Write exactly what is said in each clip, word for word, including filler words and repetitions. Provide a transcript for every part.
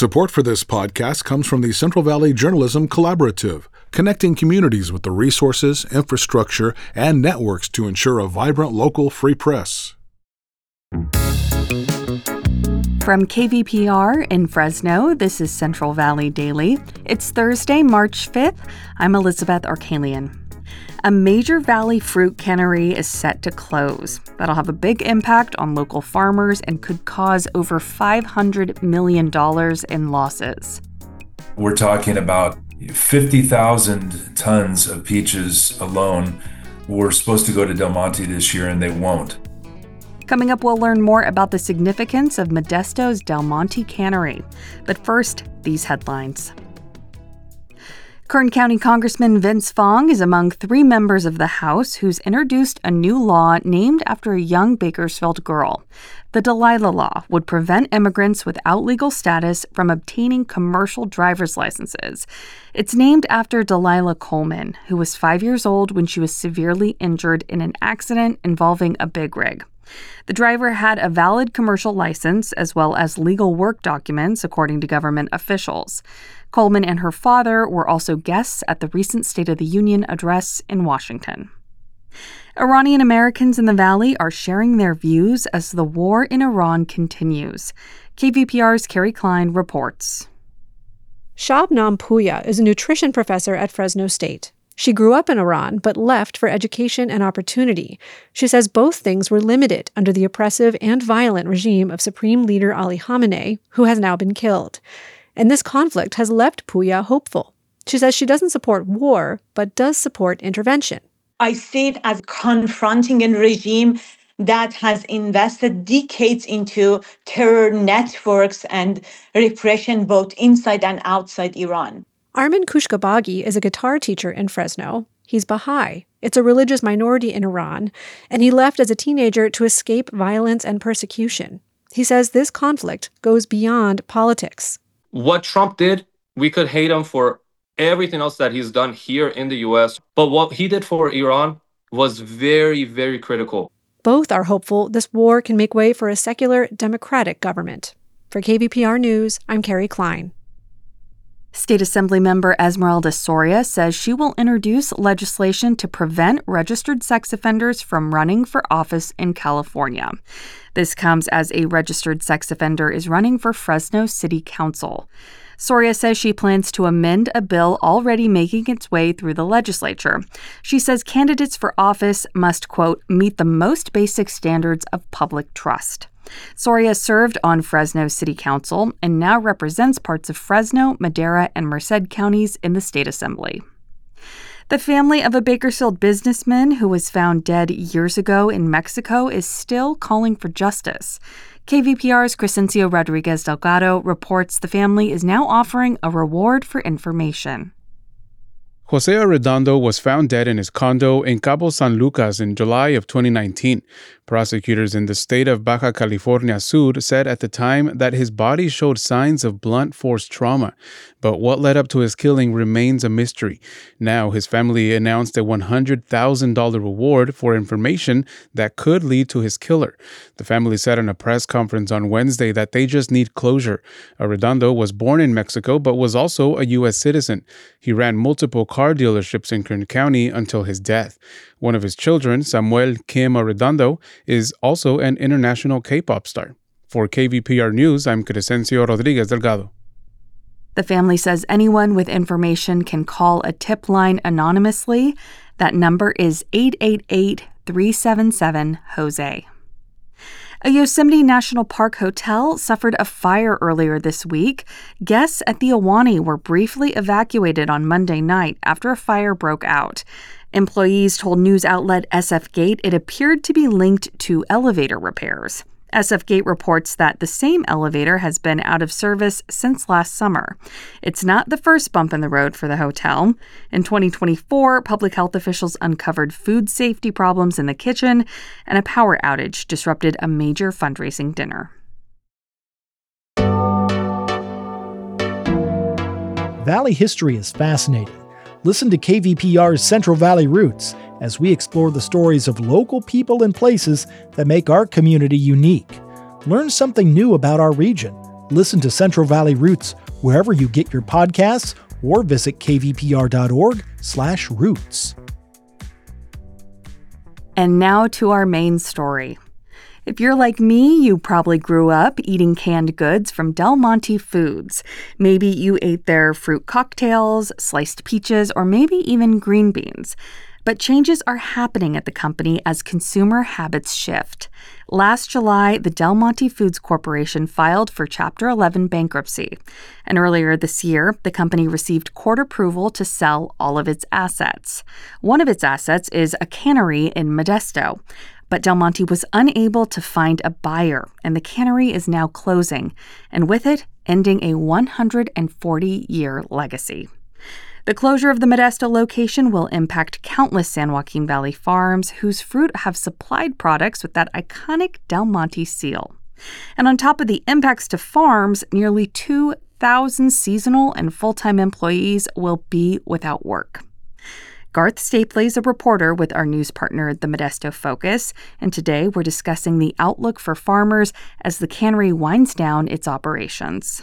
Support for this podcast comes from the Central Valley Journalism Collaborative, connecting communities with the resources, infrastructure, and networks to ensure a vibrant local free press. From K V P R in Fresno, this is Central Valley Daily. It's Thursday, March fifth. I'm Elizabeth Arkalian. A major valley fruit cannery is set to close. That'll have a big impact on local farmers and could cause over five hundred million dollars in losses. We're talking about fifty thousand tons of peaches alone were supposed to go to Del Monte this year, and they won't. Coming up, we'll learn more about the significance of Modesto's Del Monte Cannery. But first, these headlines. Kern County Congressman Vince Fong is among three members of the House who's introduced a new law named after a young Bakersfield girl. The Delilah Law would prevent immigrants without legal status from obtaining commercial driver's licenses. It's named after Delilah Coleman, who was five years old when she was severely injured in an accident involving a big rig. The driver had a valid commercial license as well as legal work documents, according to government officials. Coleman and her father were also guests at the recent State of the Union address in Washington. Iranian Americans in the Valley are sharing their views as the war in Iran continues. K V P R's Carrie Klein reports. Shabnam Puya is a nutrition professor at Fresno State. She grew up in Iran, but left for education and opportunity. She says both things were limited under the oppressive and violent regime of Supreme Leader Ali Khamenei, who has now been killed. And this conflict has left Puya hopeful. She says she doesn't support war, but does support intervention. I see it as confronting a regime that has invested decades into terror networks and repression both inside and outside Iran. Armin Kushkabagi is a guitar teacher in Fresno. He's Baha'i. It's a religious minority in Iran, and he left as a teenager to escape violence and persecution. He says this conflict goes beyond politics. What Trump did, we could hate him for everything else that he's done here in the U S, but what he did for Iran was very, very critical. Both are hopeful this war can make way for a secular, democratic government. For K V P R News, I'm Carrie Klein. State Assembly member Esmeralda Soria says she will introduce legislation to prevent registered sex offenders from running for office in California. This comes as a registered sex offender is running for Fresno City Council. Soria says she plans to amend a bill already making its way through the legislature. She says candidates for office must, quote, meet the most basic standards of public trust. Soria served on Fresno City Council and now represents parts of Fresno, Madera, and Merced counties in the State Assembly. The family of a Bakersfield businessman who was found dead years ago in Mexico is still calling for justice. K V P R's Crescencio Rodriguez Delgado reports the family is now offering a reward for information. Jose Arredondo was found dead in his condo in Cabo San Lucas in July of twenty nineteen. Prosecutors in the state of Baja California Sur said at the time that his body showed signs of blunt force trauma, but what led up to his killing remains a mystery. Now, his family announced a one hundred thousand dollars reward for information that could lead to his killer. The family said in a press conference on Wednesday that they just need closure. Arredondo was born in Mexico but was also a U S citizen. He ran multiple car dealerships in Kern County until his death. One of his children, Samuel Kim Arredondo, is also an international K-pop star. For K V P R News, I'm Crescencio Rodriguez Delgado. The family says anyone with information can call a tip line anonymously. That number is eight eight eight, three seven seven, Jose. A Yosemite National Park hotel suffered a fire earlier this week. Guests at the Ahwahnee were briefly evacuated on Monday night after a fire broke out. Employees told news outlet S F Gate it appeared to be linked to elevator repairs. S F Gate reports that the same elevator has been out of service since last summer. It's not the first bump in the road for the hotel. In twenty twenty-four, public health officials uncovered food safety problems in the kitchen, and a power outage disrupted a major fundraising dinner. Valley history is fascinating. Listen to K V P R's Central Valley Roots as we explore the stories of local people and places that make our community unique. Learn something new about our region. Listen to Central Valley Roots wherever you get your podcasts or visit kvpr.org slash roots. And now to our main story. If you're like me, you probably grew up eating canned goods from Del Monte Foods. Maybe you ate their fruit cocktails, sliced peaches, or maybe even green beans. But changes are happening at the company as consumer habits shift. Last July, the Del Monte Foods Corporation filed for Chapter eleven bankruptcy. And earlier this year, the company received court approval to sell all of its assets. One of its assets is a cannery in Modesto. But Del Monte was unable to find a buyer, and the cannery is now closing, and with it, ending a one hundred forty-year legacy. The closure of the Modesto location will impact countless San Joaquin Valley farms whose fruit have supplied products with that iconic Del Monte seal. And on top of the impacts to farms, nearly two thousand seasonal and full-time employees will be without work. Garth Stapley is a reporter with our news partner, the Modesto Focus, and today we're discussing the outlook for farmers as the cannery winds down its operations.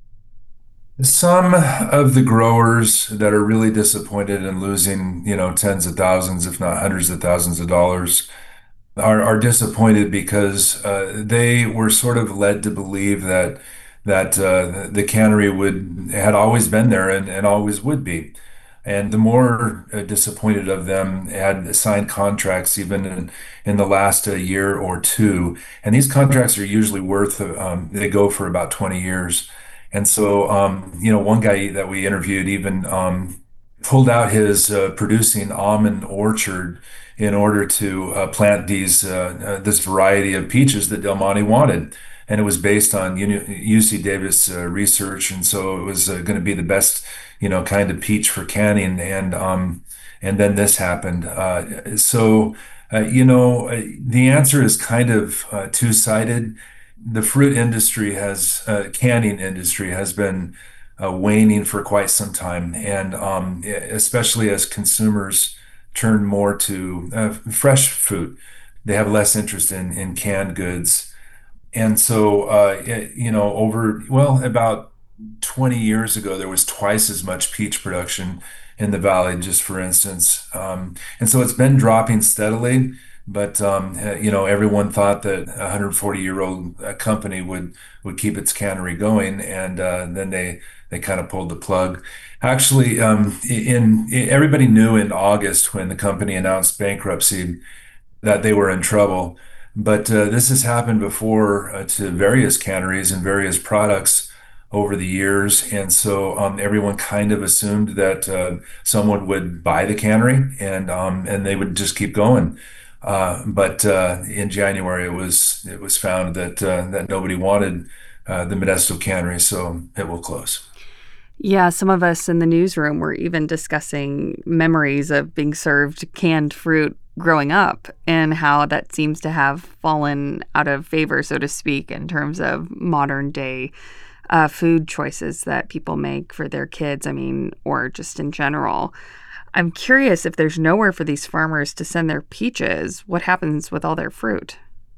Some of the growers that are really disappointed in losing, you know, tens of thousands, if not hundreds of thousands of dollars, are, are disappointed because uh, they were sort of led to believe that that uh, the cannery would had always been there and, and always would be. And the more uh, disappointed of them had signed contracts even in, in the last uh, year or two. And these contracts are usually worth, um, they go for about twenty years. And so, um, you know, one guy that we interviewed even um, pulled out his uh, producing almond orchard in order to uh, plant these uh, uh, this variety of peaches that Del Monte wanted. And it was based on U C Davis uh, research. And so it was uh, going to be the best, you know, kind of peach for canning. And um, and then this happened. Uh, so, uh, you know, the answer is kind of uh, two-sided. The fruit industry has, uh, canning industry has been uh, waning for quite some time. And um, especially as consumers turn more to uh, fresh fruit, they have less interest in, in canned goods. And so, uh, it, you know, over, well, about twenty years ago, there was twice as much peach production in the valley, just for instance. Um, and so it's been dropping steadily, but, um, uh, you know, everyone thought that a one hundred forty-year-old uh, company would, would keep its cannery going, and uh, then they, they kind of pulled the plug. Actually, um, in, in everybody knew in August when the company announced bankruptcy that they were in trouble. But uh, this has happened before uh, to various canneries and various products over the years. And so um, everyone kind of assumed that uh, someone would buy the cannery and um, and they would just keep going. Uh, but uh, in January, it was it was found that uh, that nobody wanted uh, the Modesto cannery, so it will close. Yeah, some of us in the newsroom were even discussing memories of being served canned fruit growing up and how that seems to have fallen out of favor, so to speak, in terms of modern day uh, food choices that people make for their kids, I mean, or just in general. I'm curious, if there's nowhere for these farmers to send their peaches, what happens with all their fruit?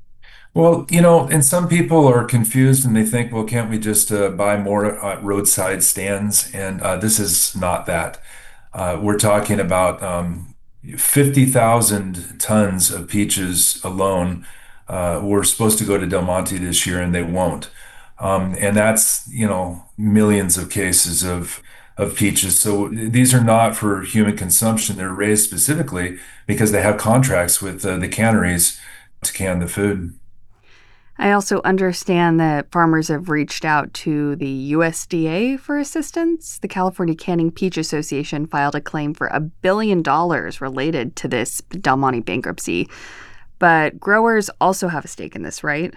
Well, you know, and some people are confused and they think, well, can't we just uh, buy more uh, roadside stands? And uh, this is not that. Uh, we're talking about um, fifty thousand tons of peaches alone uh, were supposed to go to Del Monte this year, and they won't. Um, and that's, you know, millions of cases of of peaches. So these are not for human consumption. They're raised specifically because they have contracts with uh, the canneries to can the food. I also understand that farmers have reached out to the U S D A for assistance. The California Canning Peach Association filed a claim for a billion dollars related to this Del Monte bankruptcy. But growers also have a stake in this, right?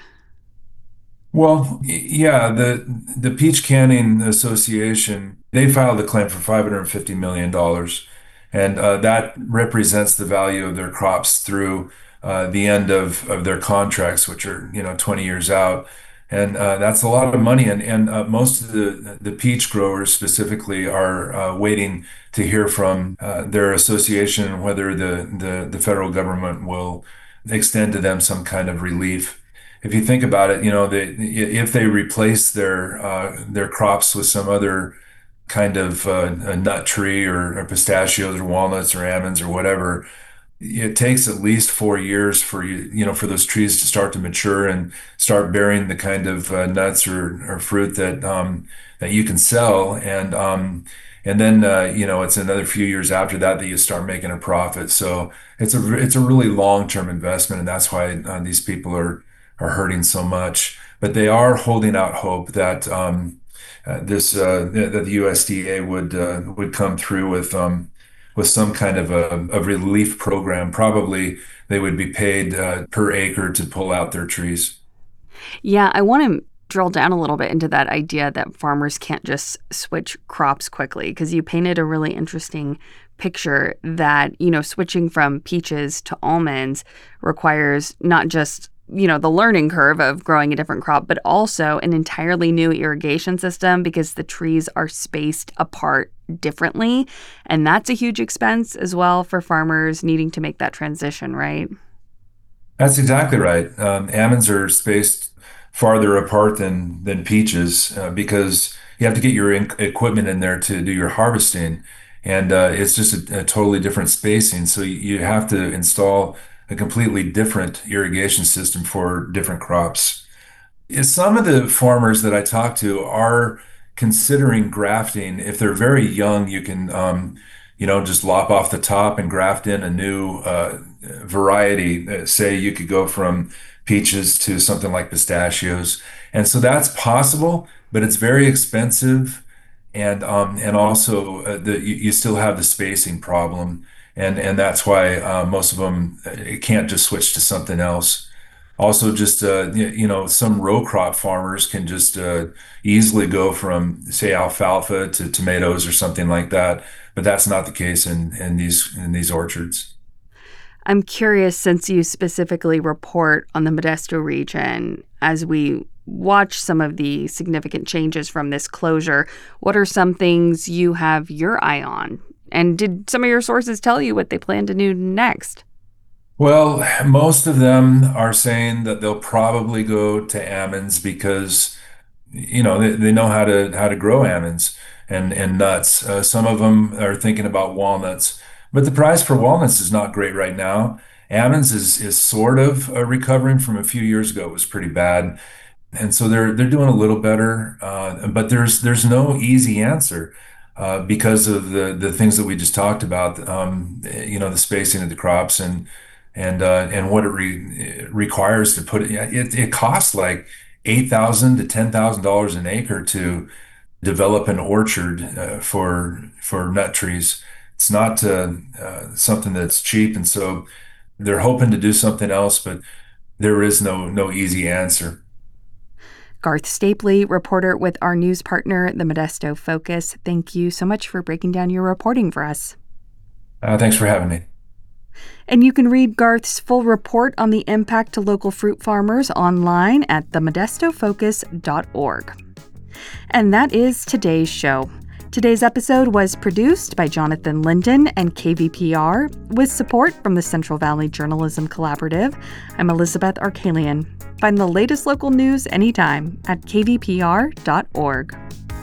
Well, yeah, the the Peach Canning Association, they filed a claim for five hundred fifty million dollars, and uh, that represents the value of their crops through uh, the end of, of their contracts, which are, you know, twenty years out. And uh, that's a lot of money. And, and uh, most of the, the peach growers specifically are uh, waiting to hear from uh, their association whether the, the, the federal government will extend to them some kind of relief. if you think about it, you know, they, if they replace their uh, their crops with some other kind of uh, a nut tree or, or pistachios or walnuts or almonds or whatever, it takes at least four years for you, you know, for those trees to start to mature and start bearing the kind of uh, nuts or, or fruit that um, that you can sell. And um, and then uh, you know, it's another few years after that that you start making a profit. So it's a it's a really long-term investment, and that's why uh, these people are are hurting so much. But they are holding out hope that um, uh, this uh, that the U S D A would uh, would come through with um, with some kind of a, a relief program. Probably they would be paid uh, per acre to pull out their trees. Yeah, I want to drill down a little bit into that idea that farmers can't just switch crops quickly, because you painted a really interesting picture that, you know, switching from peaches to almonds requires not just, you know, the learning curve of growing a different crop, but also an entirely new irrigation system because the trees are spaced apart differently. And that's a huge expense as well for farmers needing to make that transition, right? That's exactly right. Um, almonds are spaced farther apart than than peaches uh, because you have to get your in- equipment in there to do your harvesting, and uh, it's just a, a totally different spacing. So you, you have to install a completely different irrigation system for different crops. Some of the farmers that I talk to are considering grafting. If they're very young, you can, um, you know, just lop off the top and graft in a new uh, variety. Say you could go from peaches to something like pistachios. And so that's possible, but it's very expensive. And um, and also uh, the, you, you still have the spacing problem. And and that's why uh, most of them it can't just switch to something else. Also, just uh, you know, some row crop farmers can just uh, easily go from, say, alfalfa to tomatoes or something like that. But that's not the case in in these in these orchards. I'm curious, since you specifically report on the Modesto region, as we watch some of the significant changes from this closure, what are some things you have your eye on? And did some of your sources tell you what they plan to do next? Well, most of them are saying that they'll probably go to almonds because, you know, they, they know how to how to grow almonds and, and nuts. Uh, some of them are thinking about walnuts. But the price for walnuts is not great right now. Almonds is is sort of uh, recovering from a few years ago. It was pretty bad, and so they're they're doing a little better. Uh, but there's there's no easy answer uh, because of the the things that we just talked about. Um, you know, the spacing of the crops and and uh, and what it, re- it requires to put it. It, it costs like eight thousand to ten thousand dollars an acre to develop an orchard uh, for for nut trees. It's not uh, uh, something that's cheap, and so they're hoping to do something else, but there is no no easy answer. Garth Stapley, reporter with our news partner, the Modesto Focus. Thank you so much for breaking down your reporting for us. Uh, thanks for having me. And you can read Garth's full report on the impact to local fruit farmers online at the modesto focus dot org. And that is today's show. Today's episode was produced by Jonathan Linden and K V P R with support from the Central Valley Journalism Collaborative. I'm Elizabeth Arkalian. Find the latest local news anytime at k v p r dot org.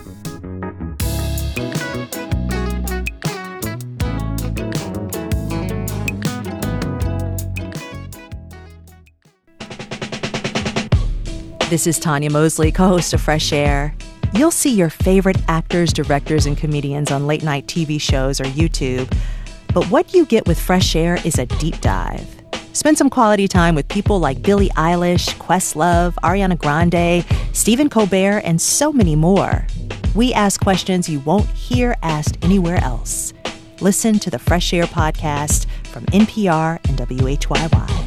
This is Tanya Mosley, co-host of Fresh Air. You'll see your favorite actors, directors, and comedians on late-night T V shows or YouTube. But what you get with Fresh Air is a deep dive. Spend some quality time with people like Billie Eilish, Questlove, Ariana Grande, Stephen Colbert, and so many more. We ask questions you won't hear asked anywhere else. Listen to the Fresh Air podcast from N P R and W H Y Y.